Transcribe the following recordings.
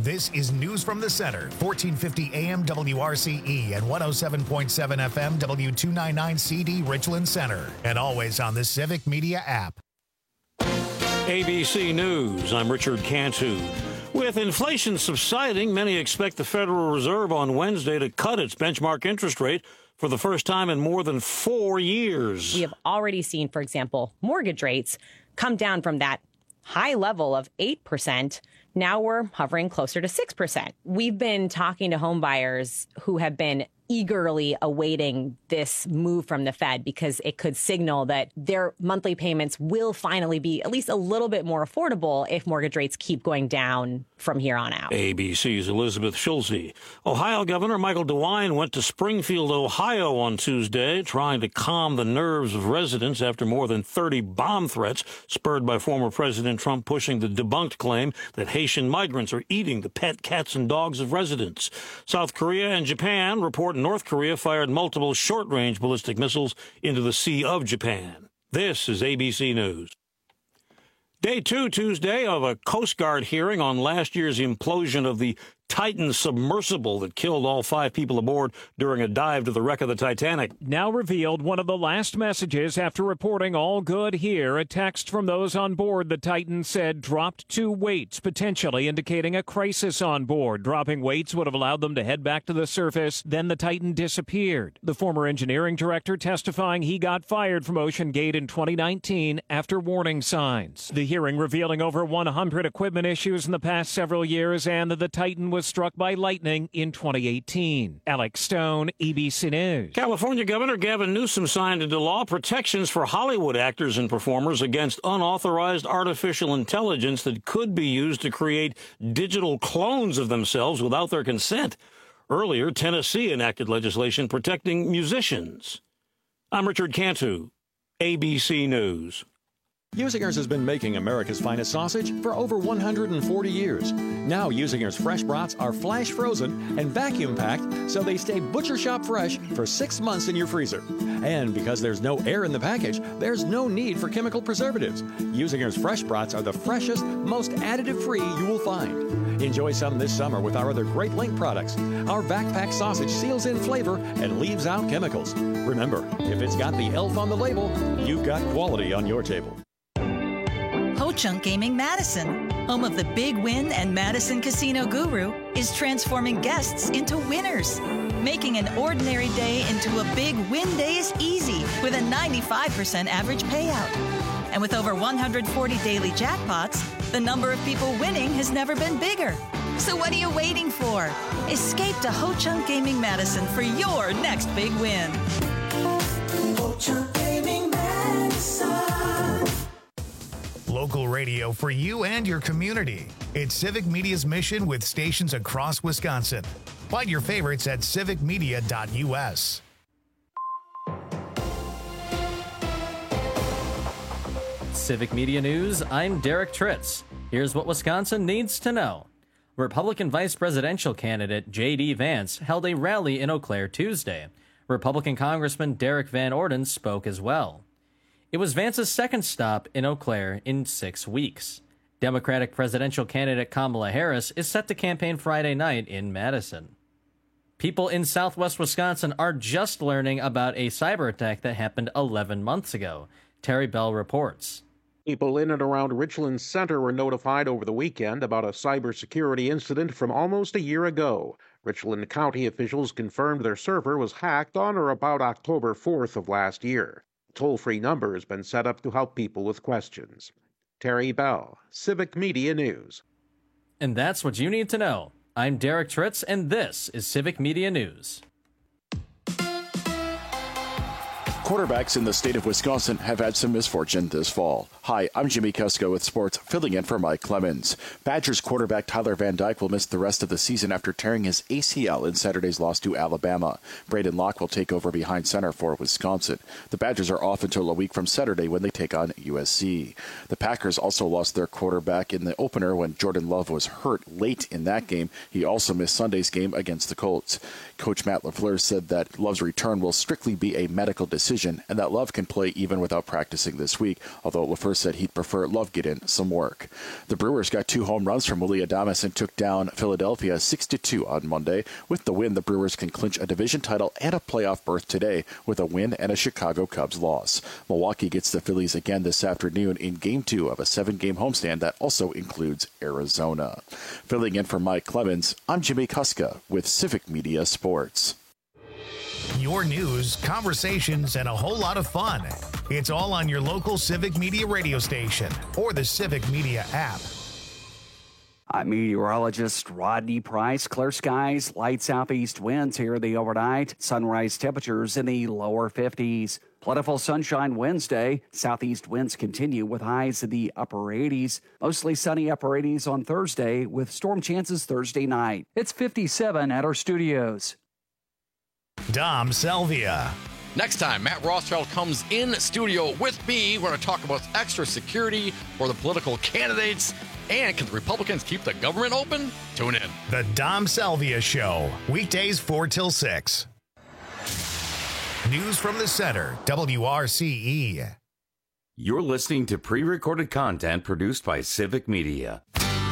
This is News from the Center, 1450 AM WRCE and 107.7 FM W299 CD Richland Center, and always on the Civic Media app. ABC News, I'm Richard Cantu. With inflation subsiding, many expect the Federal Reserve on Wednesday to cut its benchmark interest rate for the first time in more than 4 years. We have already seen, for example, mortgage rates come down from that high level of 8%. Now we're hovering closer to 6%. We've been talking to home buyers who have been eagerly awaiting this move from the Fed because it could signal that their monthly payments will finally be at least a little bit more affordable if mortgage rates keep going down from here on out. ABC's Elizabeth Schulze. Ohio Governor Michael DeWine went to Springfield, Ohio on Tuesday, trying to calm the nerves of residents after more than 30 bomb threats spurred by former President Trump pushing the debunked claim that Haitian migrants are eating the pet cats and dogs of residents. South Korea and Japan report North Korea fired multiple short-range ballistic missiles into the Sea of Japan. This is ABC News. Day 2 Tuesday of a Coast Guard hearing on last year's implosion of the Titan submersible that killed all 5 people aboard during a dive to the wreck of the Titanic. Now revealed one of the last messages after reporting all good here. A text from those on board the Titan said dropped 2 weights, potentially indicating a crisis on board. Dropping weights would have allowed them to head back to the surface. Then the Titan disappeared. The former engineering director testifying he got fired from Ocean Gate in 2019 after warning signs. The hearing revealing over 100 equipment issues in the past several years and that the Titan was struck by lightning in 2018. Alex Stone, ABC News. California Governor Gavin Newsom signed into law protections for Hollywood actors and performers against unauthorized artificial intelligence that could be used to create digital clones of themselves without their consent. Earlier, Tennessee enacted legislation protecting musicians. I'm Richard Cantu, ABC News. Usinger's has been making America's finest sausage for over 140 years. Now Usinger's fresh brats are flash frozen and vacuum packed so they stay butcher shop fresh for 6 months in your freezer. And because there's no air in the package, there's no need for chemical preservatives. Usinger's fresh brats are the freshest, most additive-free you will find. Enjoy some this summer with our other Great Link products. Our backpack sausage seals in flavor and leaves out chemicals. Remember, if it's got the elf on the label, you've got quality on your table. Ho-Chunk Gaming Madison, home of the Big Win and Madison Casino Guru, is transforming guests into winners. Making an ordinary day into a big win day is easy with a 95% average payout. And with over 140 daily jackpots, the number of people winning has never been bigger. So what are you waiting for? Escape to Ho-Chunk Gaming Madison for your next big win. Ho-Chunk Gaming Madison. Local radio for you and your community. It's Civic Media's mission with stations across Wisconsin. Find your favorites at civicmedia.us. Civic Media News, I'm Derek Tritz. Here's what Wisconsin needs to know. Republican vice presidential candidate J.D. Vance held a rally in Eau Claire Tuesday. Republican Congressman Derek Van Orden spoke as well. It was Vance's second stop in Eau Claire in 6 weeks. Democratic presidential candidate Kamala Harris is set to campaign Friday night in Madison. People in southwest Wisconsin are just learning about a cyber attack that happened 11 months ago. Terry Bell reports. People in and around Richland Center were notified over the weekend about a cybersecurity incident from almost a year ago. Richland County officials confirmed their server was hacked on or about October 4th of last year. A toll-free number has been set up to help people with questions. Terry Bell, Civic Media News. And that's what you need to know. I'm Derek Tritz, and this is Civic Media News. Quarterbacks in the state of Wisconsin have had some misfortune this fall. Hi, I'm Jimmy Kusko with sports, filling in for Mike Clemens. Badgers quarterback Tyler Van Dyke will miss the rest of the season after tearing his ACL in Saturday's loss to Alabama. Braden Locke will take over behind center for Wisconsin. The Badgers are off until a week from Saturday when they take on USC. The Packers also lost their quarterback in the opener when Jordan Love was hurt late in that game. He also missed Sunday's game against the Colts. Coach Matt LaFleur said that Love's return will strictly be a medical decision decision and that Love can play even without practicing this week, although LaFleur said he'd prefer Love get in some work. The Brewers got 2 home runs from Willy Adames and took down Philadelphia 6-2 on Monday. With the win, the Brewers can clinch a division title and a playoff berth today with a win and a Chicago Cubs loss. Milwaukee gets the Phillies again this afternoon in Game 2 of a 7-game homestand that also includes Arizona. Filling in for Mike Clemens, I'm Jimmy Kuska with Civic Media Sports. Your news, conversations, and a whole lot of fun. It's all on your local Civic Media radio station or the Civic Media app. I'm meteorologist Rodney Price. Clear skies, light southeast winds here the overnight. Sunrise temperatures in the lower 50s. Plentiful sunshine Wednesday. Southeast winds continue with highs in the upper 80s. Mostly sunny upper 80s on Thursday with storm chances Thursday night. It's 57 at our studios. Dom Selvia. Next time, Matt Rothschild comes in studio with me. We're going to talk about extra security for the political candidates. And can the Republicans keep the government open? Tune in. The Dom Selvia Show. Weekdays 4 till 6. News from the Center, WRCE. You're listening to pre-recorded content produced by Civic Media.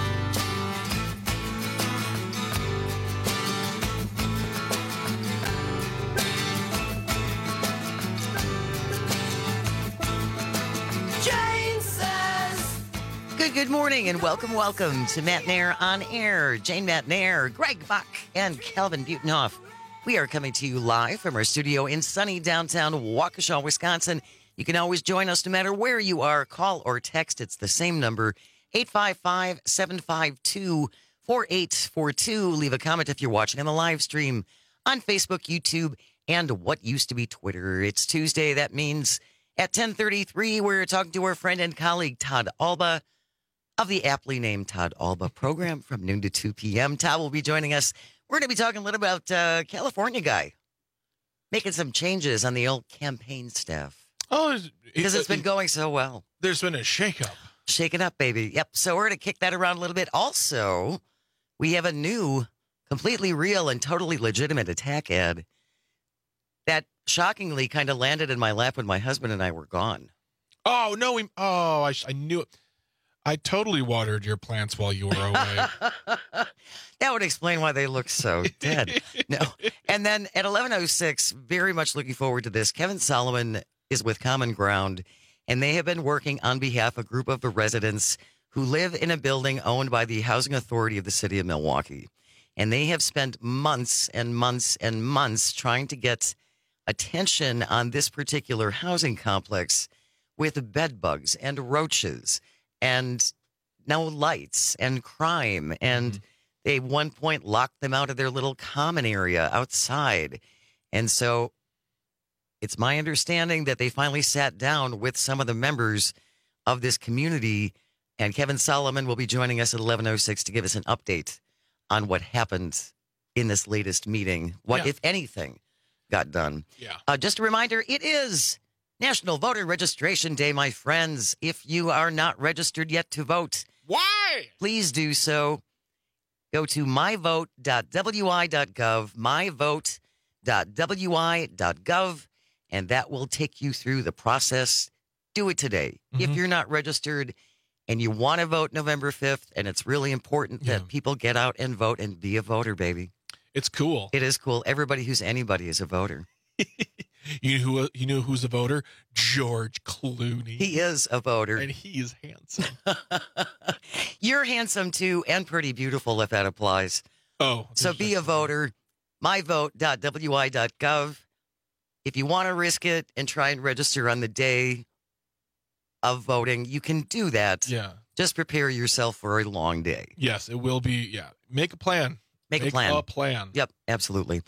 Good morning and welcome to Matt Nair on Air. Jane Matt Nair, Greg Buck, and Calvin Butenhoff. We are coming to you live from our studio in sunny downtown Waukesha, Wisconsin. You can always join us no matter where you are. Call or text. It's the same number, 855-752-4842. Leave a comment if you're watching on the live stream on Facebook, YouTube, and what used to be Twitter. It's Tuesday. That means at 10:33, we're talking to our friend and colleague Todd Alba of the aptly named Todd Alba program from noon to 2 p.m. Todd will be joining us. We're going to be talking a little about California guy making some changes on the old campaign staff. Oh, because it's been going so well. There's been a shakeup. Shake it up, baby. Yep. So we're going to kick that around a little bit. Also, we have a new, completely real and totally legitimate attack ad that shockingly kind of landed in my lap when my husband and I were gone. Oh, no. I knew it. I totally watered your plants while you were away. That would explain why they look so dead. No. And then at 11:06, very much looking forward to this. Kevin Solomon is with Common Ground, and they have been working on behalf of a group of the residents who live in a building owned by the Housing Authority of the City of Milwaukee. And they have spent months and months and months trying to get attention on this particular housing complex with bed bugs and roaches and no lights and crime. And they at one point locked them out of their little common area outside. And so it's my understanding that they finally sat down with some of the members of this community. And Kevin Solomon will be joining us at 11:06 to give us an update on what happened in this latest meeting. What, if anything, got done. Yeah. Just a reminder, it is National Voter Registration Day, my friends. If you are not registered yet to vote, why? Please do so. Go to myvote.wi.gov, myvote.wi.gov, and that will take you through the process. Do it today. If you're not registered and you want to vote November 5th, and it's really important that people get out and vote and be a voter, baby. It's cool. It is cool. Everybody who's anybody is a voter. You know who's a voter? George Clooney. He is a voter. And he is handsome. You're handsome, too, and pretty beautiful, if that applies. Oh. So be a voter. myvote.wi.gov. If you want to risk it and try and register on the day of voting, you can do that. Yeah. Just prepare yourself for a long day. Yes, it will be. Yeah. Make a plan. Make a plan. A plan. Yep, absolutely.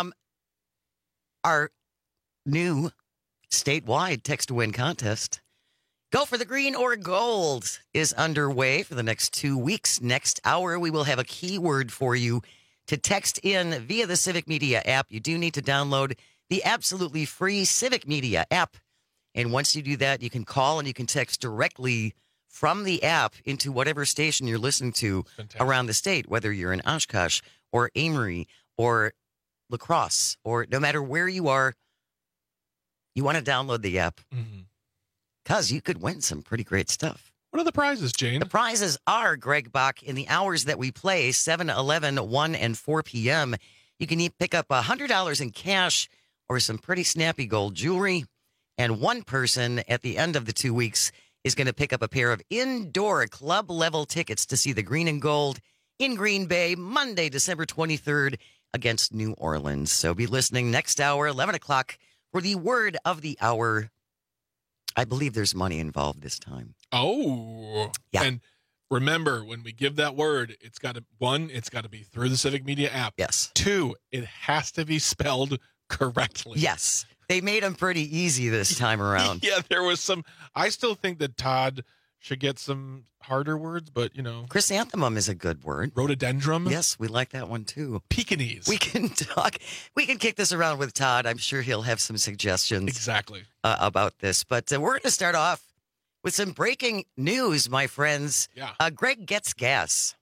Our new statewide text-to-win contest, Go for the Green or Gold, is underway for the next 2 weeks. Next hour, we will have a keyword for you to text in via the Civic Media app. You do need to download the absolutely free Civic Media app. And once you do that, you can call and you can text directly from the app into whatever station you're listening to around the state, whether you're in Oshkosh or Amory or La Crosse, or no matter where you are, You want to download the app because you could win some pretty great stuff. What are the prizes, Jane? The prizes are, Greg Bach, in the hours that we play, 7, 11, 1, and 4 p.m., you can pick up $100 in cash or some pretty snappy gold jewelry. And one person at the end of the 2 weeks is going to pick up a pair of indoor club-level tickets to see the Green and Gold in Green Bay, Monday, December 23rd, against New Orleans. So be listening next hour, 11 o'clock, for the word of the hour. I believe there's money involved this time. Oh. Yeah. And remember, when we give that word, it's got to be through the Civic Media app. Yes. 2, it has to be spelled correctly. Yes. They made them pretty easy this time around. Yeah, there was some. I still think that Todd should get some harder words, but, Chrysanthemum is a good word. Rhododendron? Yes, we like that one too. Pekingese. We can kick this around with Todd. I'm sure he'll have some suggestions. Exactly. About this. But we're going to start off with some breaking news, my friends. Yeah. Greg gets gas.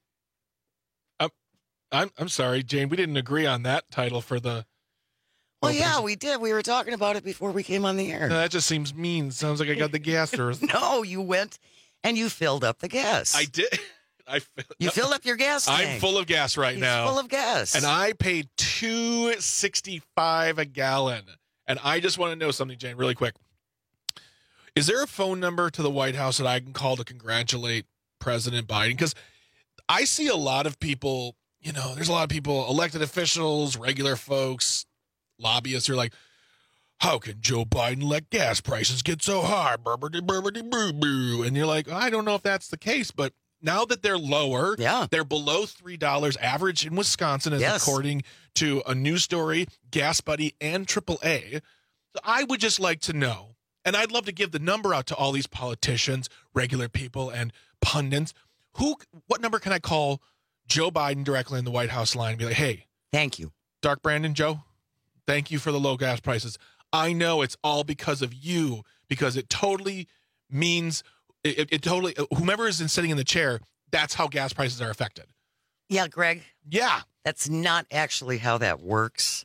I'm sorry, Jane. We didn't agree on that title for the. Well, yeah, we did. We were talking about it before we came on the air. No, that just seems mean. Sounds like I got the gas. No, you went and you filled up the gas. I did. You filled up your gas tank. I'm full of gas right now. Full of gas. And I paid $2.65 a gallon. And I just want to know something, Jane, really quick. Is there a phone number to the White House that I can call to congratulate President Biden? Because I see a lot of people, there's a lot of people, elected officials, regular folks, lobbyists who are like, how can Joe Biden let gas prices get so high? And you're like, I don't know if that's the case, but now that they're lower, they're below $3 average in Wisconsin, as according to a news story, Gas Buddy and AAA. So I would just like to know, and I'd love to give the number out to all these politicians, regular people, and pundits. What number can I call Joe Biden directly in the White House line and be like, hey, thank you, Dark Brandon, Joe, thank you for the low gas prices. I know it's all because of you, because it totally means it totally, whomever is sitting in the chair, that's how gas prices are affected. Yeah, Greg. Yeah. That's not actually how that works.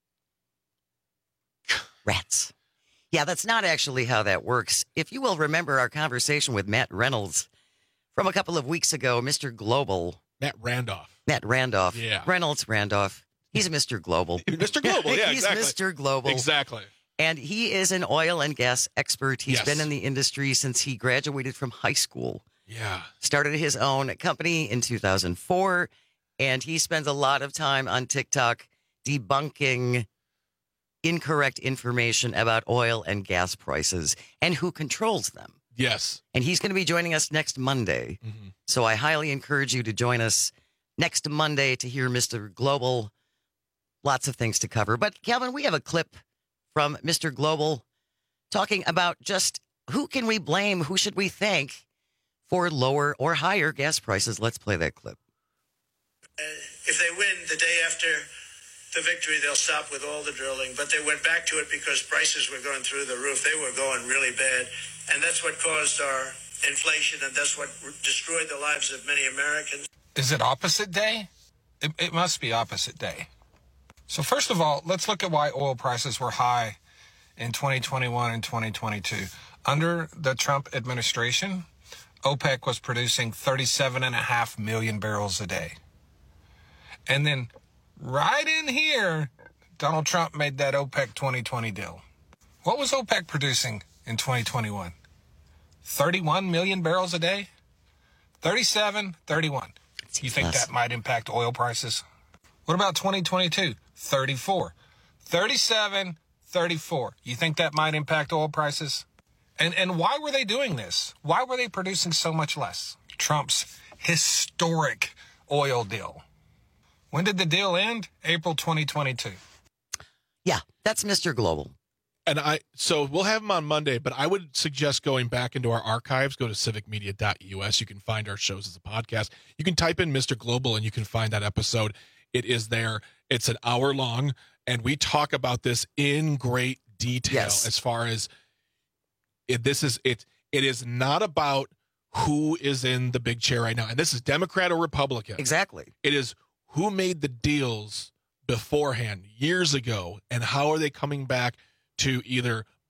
Rats. Yeah, that's not actually how that works. If you will remember our conversation with Matt Reynolds from a couple of weeks ago, Mr. Global. Matt Randolph. Yeah. Reynolds Randolph. He's Mr. Global. Mr. Global, yeah, He's Mr. Global. Exactly. And he is an oil and gas expert. He's been in the industry since he graduated from high school. Yeah. Started his own company in 2004. And he spends a lot of time on TikTok debunking incorrect information about oil and gas prices and who controls them. Yes. And he's going to be joining us next Monday. Mm-hmm. So I highly encourage you to join us next Monday to hear Mr. Global. Lots of things to cover. But, Calvin, we have a clip from Mr. Global talking about just who can we blame, who should we thank for lower or higher gas prices. Let's play that clip. If they win the day after the victory, they'll stop with all the drilling. But they went back to it because prices were going through the roof. They were going really bad. And that's what caused our inflation, and that's what destroyed the lives of many Americans. Is it opposite day? It must be opposite day. So first of all, let's look at why oil prices were high in 2021 and 2022. Under the Trump administration, OPEC was producing 37.5 million barrels a day. And then right in here, Donald Trump made that OPEC 2020 deal. What was OPEC producing in 2021? 31 million barrels a day? 37, 31. You think that might impact oil prices? What about 2022? 34. 37, 34. You think that might impact oil prices? And why were they doing this? Why were they producing so much less? Trump's historic oil deal. When did the deal end? April 2022. Yeah, that's Mr. Global. And so we'll have him on Monday, but I would suggest going back into our archives. Go to civicmedia.us. You can find our shows as a podcast. You can type in Mr. Global and you can find that episode. It is there. It's an hour long, and we talk about this in great detail as far as it is not about who is in the big chair right now. And this is Democrat or Republican. Exactly. It is who made the deals beforehand, years ago, and how are they coming back to either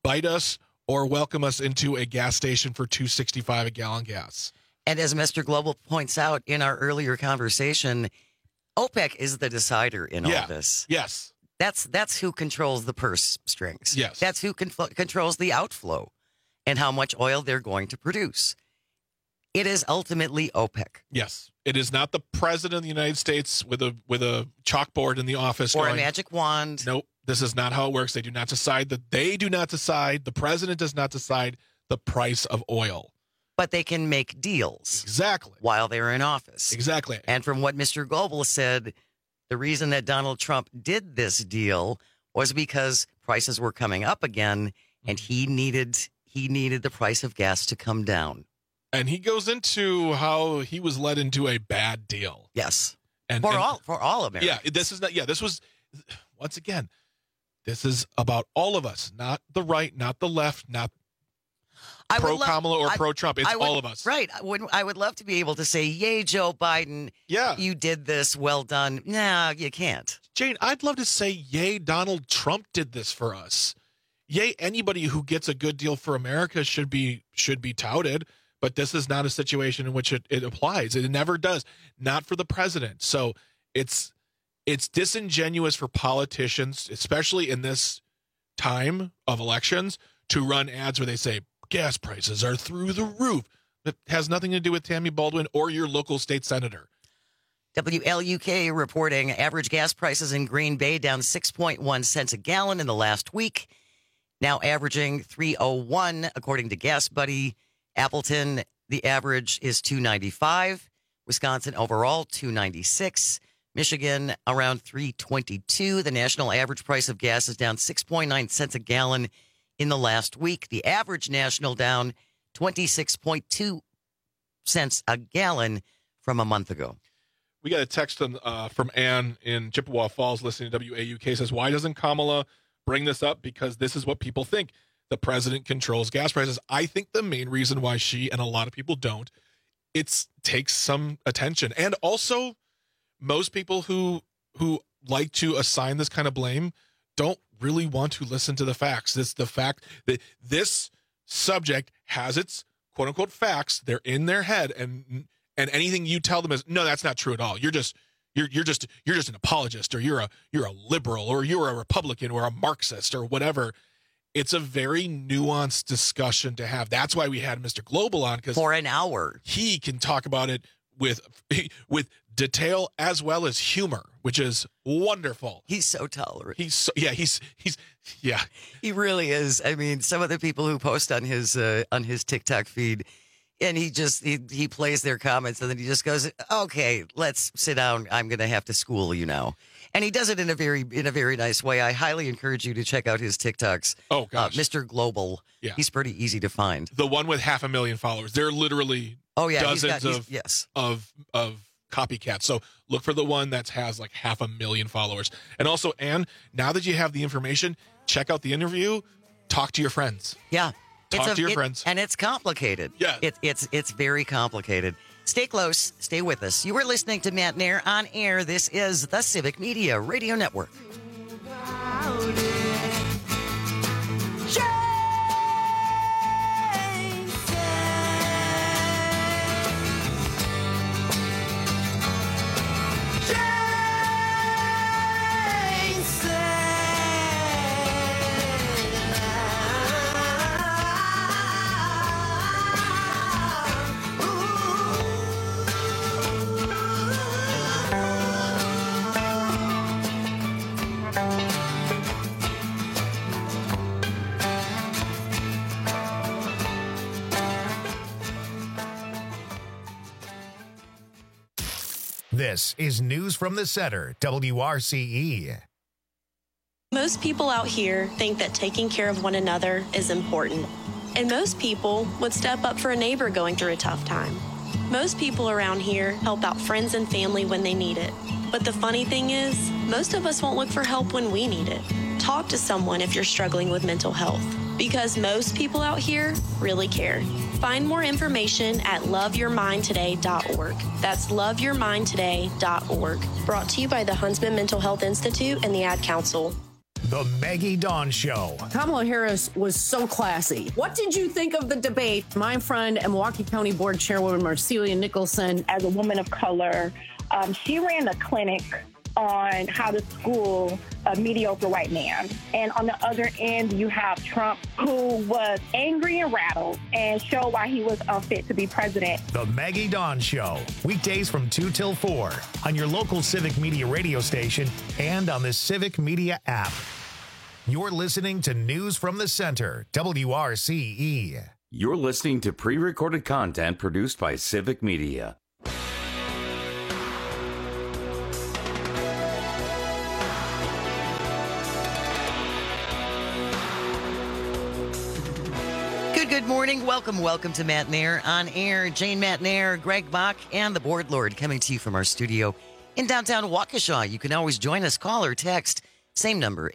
bite us or welcome us into a gas station for $2.65 a gallon gas. And as Mr. Global points out in our earlier conversation, OPEC is the decider in all this. Yes. That's who controls the purse strings. Yes. That's who controls the outflow and how much oil they're going to produce. It is ultimately OPEC. Yes. It is not the president of the United States with a chalkboard in the office Or going, a magic wand. Nope. This is not how it works. They do not decide. The president does not decide the price of oil. But they can make deals. Exactly. While they're in office. Exactly. And from what Mr. Global said, the reason that Donald Trump did this deal was because prices were coming up again, and he needed the price of gas to come down. And he goes into how he was led into a bad deal. Yes. For all Americans. Yeah, this was, once again, this is about all of us, not the right, not the left, not pro-Kamala or pro-Trump. It's all of us. Right. I would love to be able to say, yay, Joe Biden. Yeah. You did this. Well done. No, you can't. Jane, I'd love to say, yay, Donald Trump did this for us. Yay, anybody who gets a good deal for America should be touted. But this is not a situation in which it applies. It never does. Not for the president. So it's disingenuous for politicians, especially in this time of elections, to run ads where they say gas prices are through the roof. That has nothing to do with Tammy Baldwin or your local state senator. WLUK reporting average gas prices in Green Bay down 6.1 cents a gallon in the last week, now averaging $3.01 according to Gas Buddy. Appleton, the average is $2.95. Wisconsin overall, $2.96. Michigan, around $3.22. The national average price of gas is down 6.9 cents a gallon in the last week. The average national down 26.2 cents a gallon from a month ago. We got a text from Ann in Chippewa Falls listening to WAUK. Says, why doesn't Kamala bring this up? Because this is what people think. The president controls gas prices. I think the main reason why she and a lot of people don't, it takes some attention. And also, most people who like to assign this kind of blame don't really want to listen to the facts. It's the fact that this subject has its quote unquote facts. They're in their head, and anything you tell them is no, that's not true at all. You're just an apologist, or you're a liberal, or you're a Republican, or a Marxist, or whatever. It's a very nuanced discussion to have. That's why we had Mr. Global on, because for an hour he can talk about it with detail as well as humor, which is wonderful. He's so tolerant. He's He really is. I mean, some of the people who post on his TikTok feed, and he plays their comments, and then he just goes, "Okay, let's sit down. I'm going to have to school you now." And he does it in a very nice way. I highly encourage you to check out his TikToks. Oh gosh, Mr. Global. Yeah, he's pretty easy to find. The one with 500,000 followers. They're literally dozens of copycats. So look for the one that has like 500,000 followers. And also, Ann, now that you have the information, check out the interview. Talk to your friends. Yeah. Talk to your friends. And it's complicated. Yeah. It's very complicated. Stay close. Stay with us. You are listening to Matt Nair on air. This is the Civic Media Radio Network. This is News from the Center, WRCE. Most people out here think that taking care of one another is important. And most people would step up for a neighbor going through a tough time. Most people around here help out friends and family when they need it. But the funny thing is, most of us won't look for help when we need it. Talk to someone if you're struggling with mental health, because most people out here really care. Find more information at loveyourmindtoday.org. That's loveyourmindtoday.org. Brought to you by the Huntsman Mental Health Institute and the Ad Council. The Maggie Dawn Show. Kamala Harris was so classy. What did you think of the debate? My friend and Milwaukee County Board Chairwoman Marcelia Nicholson. As a woman of color, she ran a clinic on how to school a mediocre white man. And on the other end, you have Trump, who was angry and rattled and showed why he was unfit to be president. The Maggie Dawn Show. Weekdays from 2 till 4 on your local Civic Media radio station and on the Civic Media app. You're listening to News from the Center, WRCE. You're listening to pre-recorded content produced by Civic Media. Good morning. Welcome to Matt Nair on Air. Jane Matt Nair, Greg Bach, and the Board Lord coming to you from our studio in downtown Waukesha. You can always join us, call or text. Same number,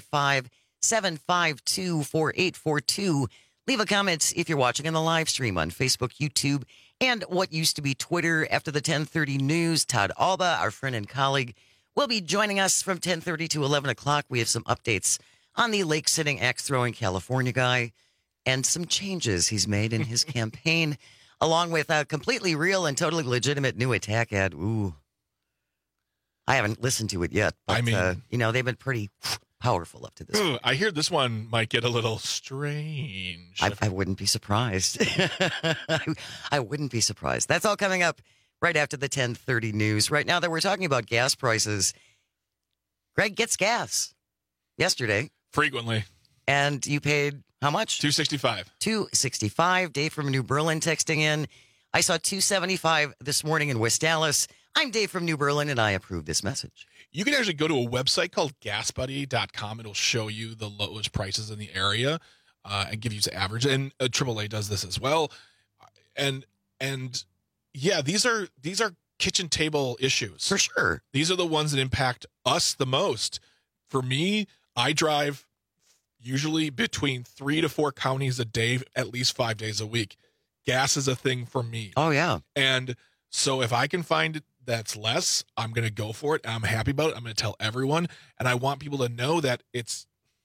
855-752-4842. Leave a comment if you're watching on the live stream on Facebook, YouTube, and what used to be Twitter. After the 10:30 news, Todd Alba, our friend and colleague, will be joining us from 10:30 to 11 o'clock. We have some updates on the lake-sitting, axe-throwing California guy and some changes he's made in his campaign, along with a completely real and totally legitimate new attack ad. Ooh. I haven't listened to it yet, but, I mean, they've been pretty powerful up to this point. I hear this one might get a little strange. I wouldn't be surprised. I wouldn't be surprised. That's all coming up right after the 10:30 news. Right now that we're talking about gas prices, Greg gets gas yesterday. Frequently. And you paid how much? $2.65. $2.65. Dave from New Berlin texting in. I saw $2.75 this morning in West Dallas. I'm Dave from New Berlin, and I approve this message. You can actually go to a website called GasBuddy.com. It'll show you the lowest prices in the area and give you the average. And AAA does this as well. And yeah, these are kitchen table issues. For sure. These are the ones that impact us the most. For me, I drive usually between 3 to 4 counties a day, at least 5 days a week. Gas is a thing for me. Oh, yeah. And so if I can find it that's less, I'm going to go for it. I'm happy about it. I'm going to tell everyone. And I want people to know that it's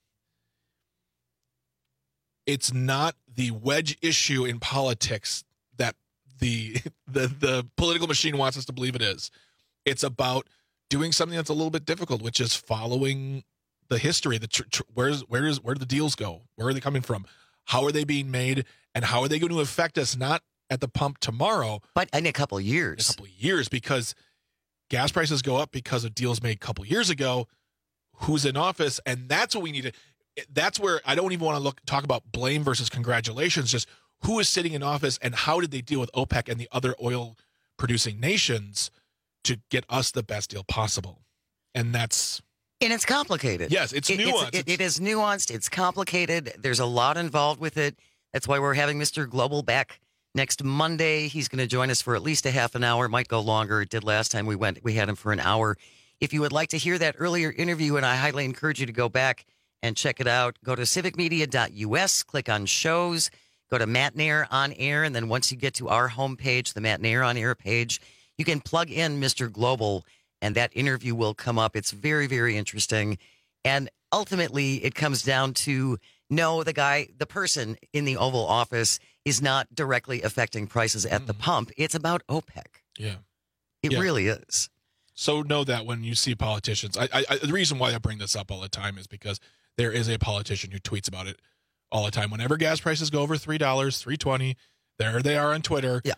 not the wedge issue in politics that the political machine wants us to believe it is. It's about doing something that's a little bit difficult, which is following the history. Where do the deals go? Where are they coming from? How are they being made? And how are they going to affect us? Not at the pump tomorrow, but in a couple of years. Because gas prices go up because of deals made a couple of years ago. Who's in office? And that's what we need to. That's where I don't even want to talk about blame versus congratulations. Just who is sitting in office and how did they deal with OPEC and the other oil producing nations to get us the best deal possible? And it's complicated. Yes, it's nuanced. It is nuanced. It's complicated. There's a lot involved with it. That's why we're having Mr. Global back next Monday. He's going to join us for at least a half an hour. It might go longer. It did last time we had him for an hour. If you would like to hear that earlier interview, and I highly encourage you to go back and check it out, go to civicmedia.us, click on shows, go to Matt Nair on Air, and then once you get to our homepage, the Matt Nair on Air page, you can plug in Mr. Global, and that interview will come up. It's very, very interesting. And ultimately, it comes down to, no, the person in the Oval Office is not directly affecting prices at the pump. It's about OPEC. Yeah. It really is. So know that when you see politicians, the reason why I bring this up all the time is because there is a politician who tweets about it all the time. Whenever gas prices go over $3, $3.20, there they are on Twitter. Yeah.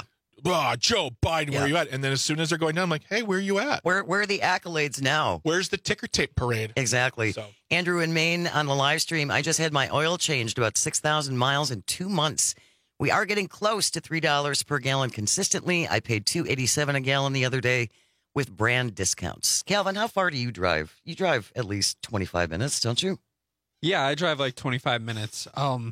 Joe Biden, where are you at? And then as soon as they're going down, I'm like, hey, where are you at? Where are the accolades now? Where's the ticker tape parade? Exactly. So. Andrew in Maine on the live stream, I just had my oil changed about 6,000 miles in 2 months. We are getting close to $3 per gallon consistently. I paid $2.87 a gallon the other day with brand discounts. Calvin, how far do you drive? You drive at least 25 minutes, don't you? Yeah, I drive like 25 minutes.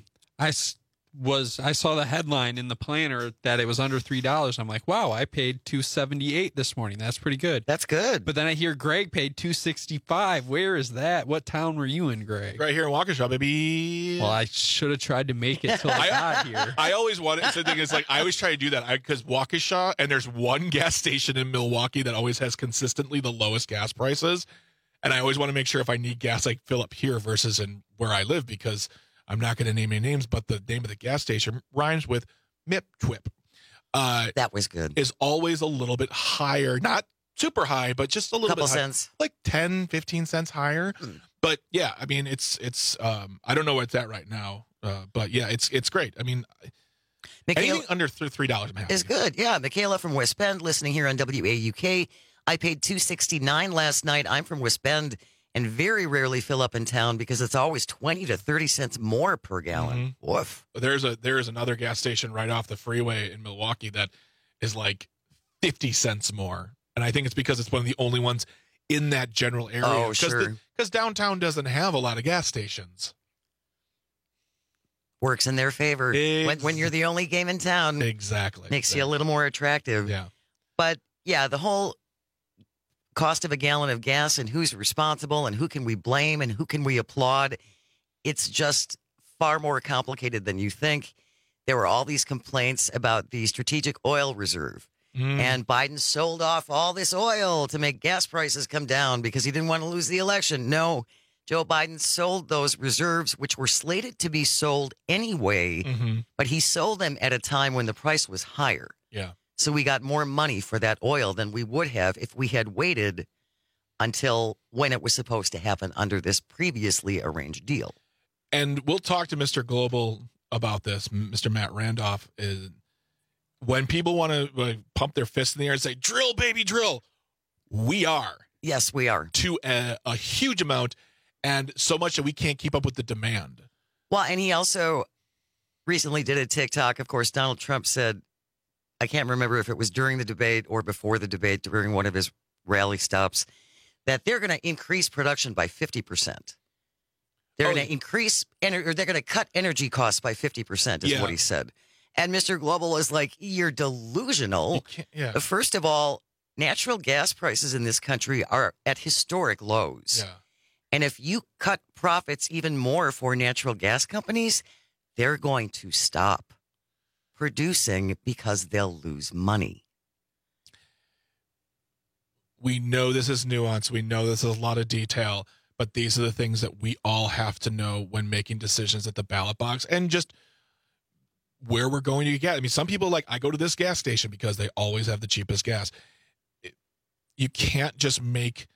I saw the headline in the planner that it was under $3. I'm like, wow, I paid $2.78 this morning. That's pretty good. That's good. But then I hear Greg paid $2.65. Where is that? What town were you in, Greg? Right here in Waukesha, baby. Well, I should have tried to make it till I got here. I always wanted. The thing is, like, I always try to do that because Waukesha, and there's one gas station in Milwaukee that always has consistently the lowest gas prices. And I always want to make sure if I need gas, I fill up here versus in where I live, because I'm not going to name any names, but the name of the gas station rhymes with Mip Twip. That was good. Is always a little bit higher, not super high, but just a little Couple bit higher, cents. like 10, 15 cents higher. But yeah, I mean, it's I don't know where it's at right now, but yeah, it's great. I mean, anything under $3, I'm happy. Is good. Yeah, Michaela from West Bend, listening here on WAUK. I paid $2.69 last night. I'm from West Bend and very rarely fill up in town because it's always 20 to 30 cents more per gallon. Woof. There's another gas station right off the freeway in Milwaukee that is like 50 cents more. And I think it's because it's one of the only ones in that general area. Oh, sure. Because downtown doesn't have a lot of gas stations. Works in their favor. When you're the only game in town. Exactly. Makes you a little more attractive. Yeah. But yeah, the whole cost of a gallon of gas and who's responsible and who can we blame and who can we applaud, it's just far more complicated than you think. There were all these complaints about the strategic oil reserve. And Biden sold off all this oil to make gas prices come down because he didn't want to lose the election. No, Joe Biden sold those reserves, which were slated to be sold anyway, but he sold them at a time when the price was higher. Yeah. So we got more money for that oil than we would have if we had waited until when it was supposed to happen under this previously arranged deal. And we'll talk to Mr. Global about this, Mr. Matt Randolph. When people want to pump their fists in the air and say, drill, baby, drill, we are. Yes, we are. To a huge amount, and so much that we can't keep up with the demand. Well, and he also recently did a TikTok. Of course, Donald Trump said, I can't remember if it was during the debate or before the debate, during one of his rally stops, that they're going to increase production by 50%. They're going to increase, or they're going to cut energy costs by 50%, is what he said. And Mr. Global is like, you're delusional. First of all, natural gas prices in this country are at historic lows. Yeah. And if you cut profits even more for natural gas companies, they're going to stop producing because they'll lose money. We know this is nuance. We know this is a lot of detail, but these are the things that we all have to know when making decisions at the ballot box and just where we're going to get. I mean, some people I go to this gas station because they always have the cheapest gas. You can't just make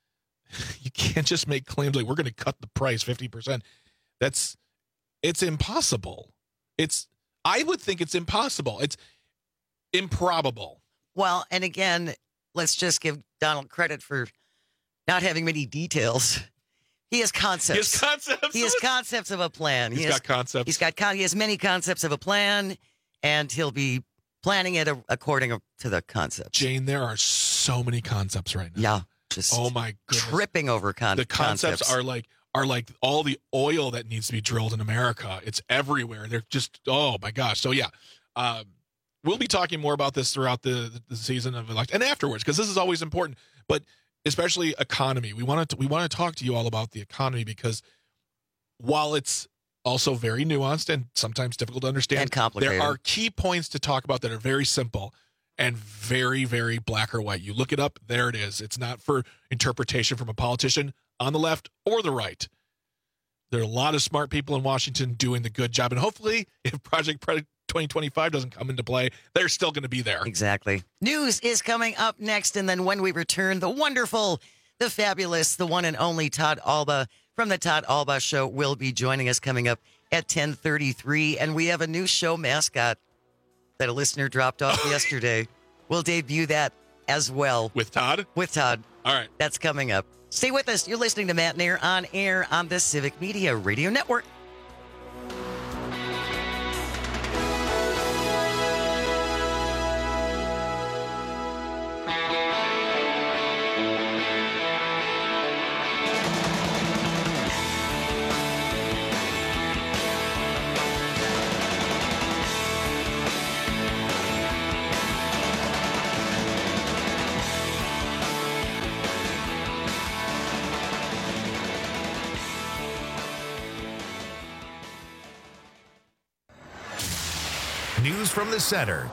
claims like we're going to cut the price 50%. It's impossible. I would think it's impossible. It's improbable. Well, and again, let's just give Donald credit for not having many details. He has concepts. He has concepts of a plan. He's got concepts. He has many concepts of a plan, and he'll be planning it according to the concepts. Jane, there are so many concepts right now. Yeah, just oh my goodness, tripping over The concepts are like all the oil that needs to be drilled in America. It's everywhere. They're just oh my gosh. So yeah, we'll be talking more about this throughout the season of election and afterwards because this is always important. But especially economy. We want to talk to you all about the economy because while it's also very nuanced and sometimes difficult to understand, and complicated, there are key points to talk about that are very simple and very, very black or white. You look it up, there it is. It's not for interpretation from a politician on the left or the right. There are a lot of smart people in Washington doing the good job. And hopefully, if Project 2025 doesn't come into play, they're still going to be there. Exactly. News is coming up next. And then when we return, the wonderful, the fabulous, the one and only Todd Alba from the Todd Alba Show will be joining us coming up at 10:33. And we have a new show mascot that a listener dropped off yesterday. We'll debut that as well. With Todd? With Todd. All right. That's coming up. Stay with us. You're listening to Matt and Air on the Civic Media Radio Network. News from the Center,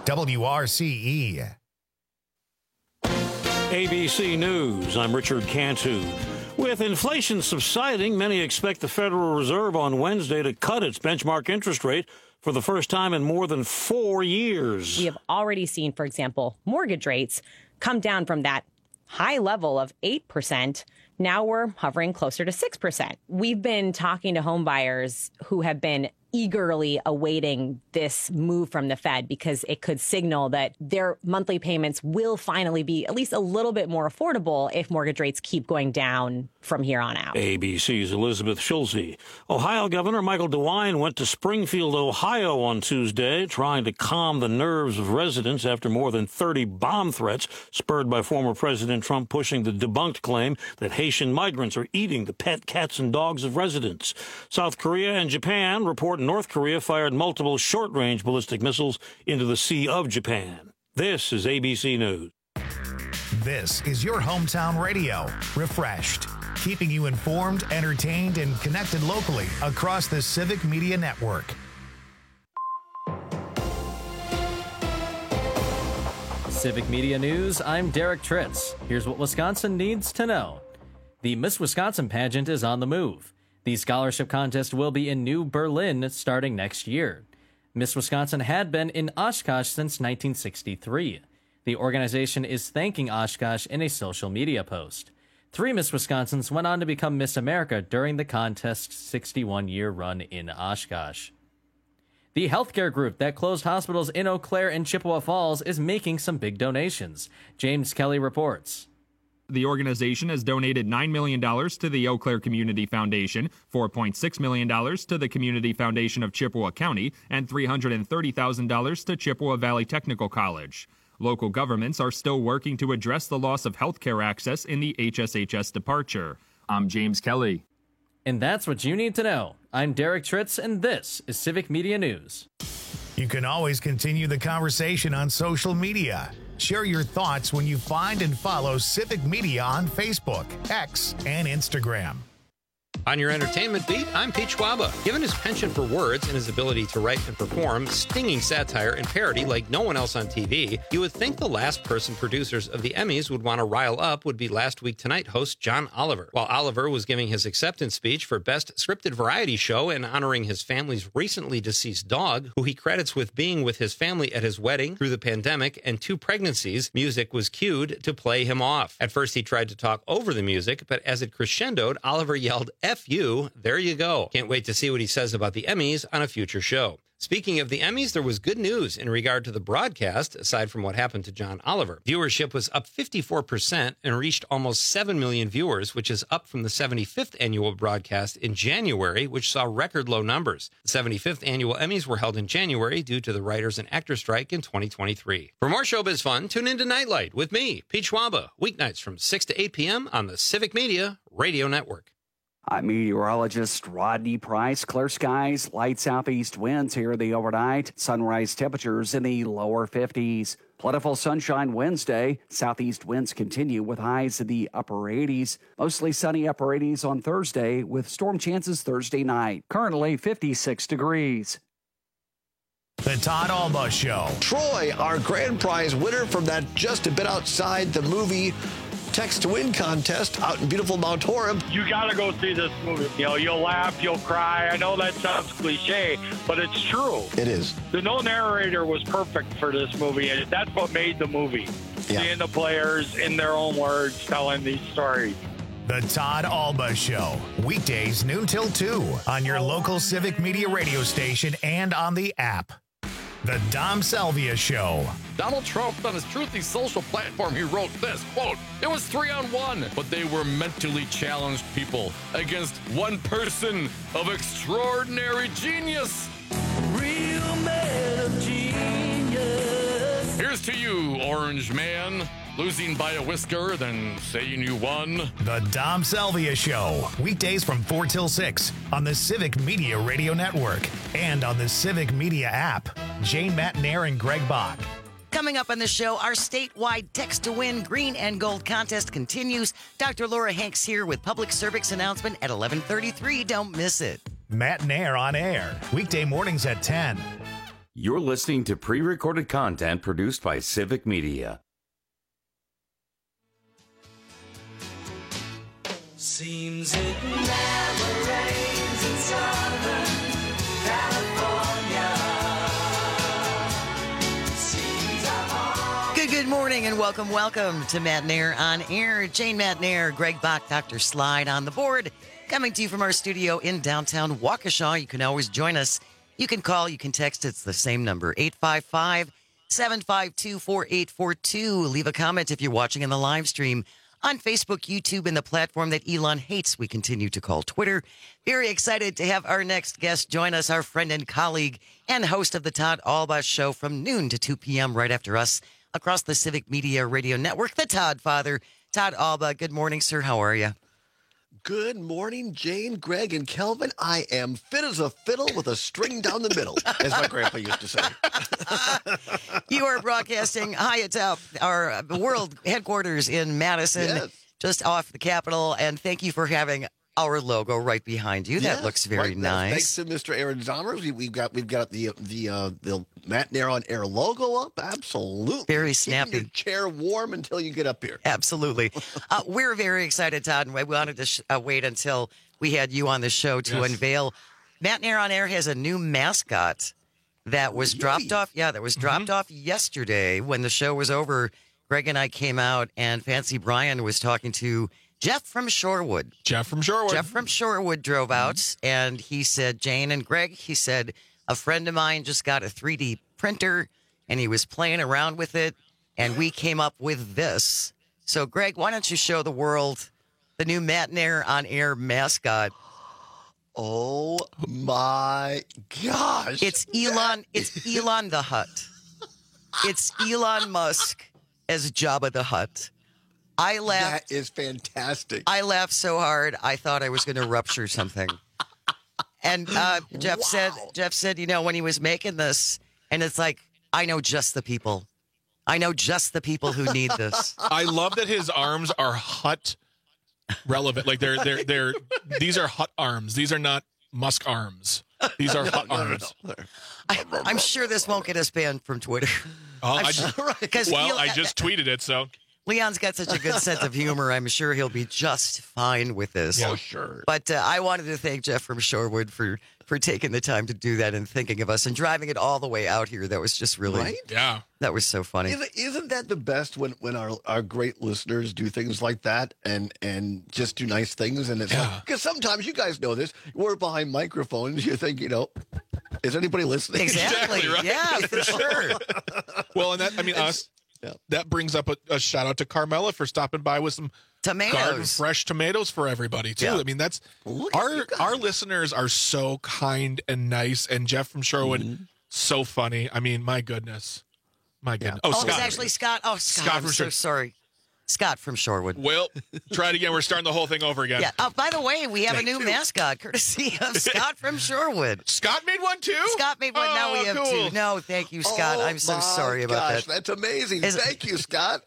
WRCE. ABC News, I'm Richard Cantu. With inflation subsiding, many expect the Federal Reserve on Wednesday to cut its benchmark interest rate for the first time in more than 4 years. We have already seen, for example, mortgage rates come down from that high level of 8%. Now we're hovering closer to 6%. We've been talking to home buyers who have been eagerly awaiting this move from the Fed because it could signal that their monthly payments will finally be at least a little bit more affordable if mortgage rates keep going down from here on out. ABC's Elizabeth Schulze. Ohio Governor Michael DeWine went to Springfield, Ohio on Tuesday, trying to calm the nerves of residents after more than 30 bomb threats spurred by former President Trump pushing the debunked claim that Haitian migrants are eating the pet cats and dogs of residents. South Korea and Japan report North Korea fired multiple short-range ballistic missiles into the Sea of Japan. This is ABC News. This is your hometown radio, Refreshed, keeping you informed, entertained, and connected locally across the Civic Media Network. Civic Media News, I'm Derek Tritz. Here's what Wisconsin needs to know. The Miss Wisconsin pageant is on the move. The scholarship contest will be in New Berlin starting next year. Miss Wisconsin had been in Oshkosh since 1963. The organization is thanking Oshkosh in a social media post. 3 Miss Wisconsins went on to become Miss America during the contest's 61-year run in Oshkosh. The healthcare group that closed hospitals in Eau Claire and Chippewa Falls is making some big donations. James Kelly reports. The organization has donated $9 million to the Eau Claire Community Foundation, $4.6 million to the Community Foundation of Chippewa County, and $330,000 to Chippewa Valley Technical College. Local governments are still working to address the loss of health care access in the HSHS departure. I'm James Kelly. And that's what you need to know. I'm Derek Tritz, and this is Civic Media News. You can always continue the conversation on social media. Share your thoughts when you find and follow Civic Media on Facebook, X, and Instagram. On your entertainment beat, I'm Pete Schwaba. Given his penchant for words and his ability to write and perform stinging satire and parody like no one else on TV, you would think the last person producers of the Emmys would want to rile up would be Last Week Tonight host John Oliver. While Oliver was giving his acceptance speech for Best Scripted Variety Show and honoring his family's recently deceased dog, who he credits with being with his family at his wedding, through the pandemic, and 2 pregnancies, music was cued to play him off. At first he tried to talk over the music, but as it crescendoed, Oliver yelled, "F you, there you go." Can't wait to see what he says about the Emmys on a future show. Speaking of the Emmys, there was good news in regard to the broadcast, aside from what happened to John Oliver. Viewership was up 54% and reached almost 7 million viewers, which is up from the 75th annual broadcast in January, which saw record low numbers. The 75th annual Emmys were held in January due to the writers and actors strike in 2023. For more showbiz fun, tune into Nightlight with me, Pete Schwaba, weeknights from 6 to 8 p.m. on the Civic Media Radio Network. I'm meteorologist Rodney Price. Clear skies, light southeast winds here the overnight. Sunrise temperatures in the lower 50s. Plentiful sunshine Wednesday. Southeast winds continue with highs in the upper 80s. Mostly sunny upper 80s on Thursday with storm chances Thursday night. Currently 56 degrees. The Todd Alba Show. Troy, our grand prize winner from that just a bit outside the movie Text to Win contest out in beautiful Mount Horeb. You got to go see this movie. You know, you'll laugh, you'll cry. I know that sounds cliche, but it's true. It is. The no narrator was perfect for this movie, and that's what made the movie. Yeah. Seeing the players in their own words telling these stories. The Todd Alba Show. Weekdays noon till 2 on your local Civic Media radio station and on the app. The Dom Salvia Show. Donald Trump, on his Truthy social platform, he wrote this, quote, "It was 3-on-1, but they were mentally challenged people against one person of extraordinary genius." Real man of genius. Here's to you, Orange Man. Losing by a whisker, then saying you won. The Dom Salvia Show. Weekdays from 4 till 6 on the Civic Media Radio Network and on the Civic Media app. Jane Matnair and Greg Bach. Coming up on the show, our statewide Text to Win Green and Gold contest continues. Dr. Laura Hanks here with public service announcement at 11:33. Don't miss it. Matnair on air. Weekday mornings at 10. You're listening to pre-recorded content produced by Civic Media. Seems it never rains in Southern California. Good morning and welcome to Matt and Air on Air. Jane, Matt and Air, Greg Bach, Dr. Slide on the board. Coming to you from our studio in downtown Waukesha. You can always join us. You can call, you can text. It's the same number, 855-752-4842. Leave a comment if you're watching in the live stream on Facebook, YouTube, and the platform that Elon hates, we continue to call Twitter. Very excited to have our next guest join us, our friend and colleague and host of the Todd Alba Show from noon to 2 p.m. right after us across the Civic Media Radio Network, the Todd Father, Todd Alba. Good morning, sir. How are you? Good morning, Jane, Greg, and Kelvin. I am fit as a fiddle with a string down the middle, as my grandpa used to say. You are broadcasting high atop our world headquarters in Madison, just off the Capitol, and thank you for having our logo right behind you. That looks very nice. Thanks to Mr. Aaron Zommers, we've got the Matt and Air on Air logo up. Absolutely, very snappy. Keeping your chair warm until you get up here. Absolutely. We're very excited, Todd, and we wanted to wait until we had you on the show to unveil. Matt and Air on Air has a new mascot that was dropped off. Yeah, that was dropped off yesterday when the show was over. Greg and I came out, and Fancy Brian was talking to Jeff from Shorewood. Jeff from Shorewood drove out, and he said, Jane and Greg, he said, a friend of mine just got a 3D printer, and he was playing around with it, and we came up with this. So, Greg, why don't you show the world the new Matt and Air on Air mascot? Oh, my gosh. It's Elon the Hutt. It's Elon Musk as Jabba the Hutt. I laughed. That is fantastic. I laughed so hard, I thought I was going to rupture something. And Jeff said, you know, when he was making this, and it's like, I know just the people. I know just the people who need this. I love that his arms are Hutt relevant. Like they're these are Hutt arms. These are not Musk arms. These are Hutt arms. I'm sure this won't get us banned from Twitter. I just tweeted it, so. Leon's got such a good sense of humor. I'm sure he'll be just fine with this. Oh, sure. But I wanted to thank Jeff from Shorewood for taking the time to do that and thinking of us and driving it all the way out here. That was just really, right? Yeah. That was so funny. Isn't that the best when our great listeners do things like that and just do nice things? And it's like, because sometimes you guys know this, we're behind microphones. You think, you know, is anybody listening? Exactly. Right? Yeah, for sure. Well, and that, I mean, us. Yeah. That brings up a shout out to Carmela for stopping by with some garden fresh tomatoes for everybody too. Yeah. I mean, that's our listeners are so kind and nice, and Jeff from Sherwood, so funny. I mean, my goodness. Oh, Scott. It's actually Scott. Oh, Scott. I'm so sorry. Scott from Shorewood. Well, try it again. We're starting the whole thing over again. Yeah. By the way, we have a new mascot, courtesy of Scott from Shorewood. Scott made one too? Scott made one. Now we have two. No, thank you, Scott. I'm so sorry about that. That's amazing. Thank you, Scott.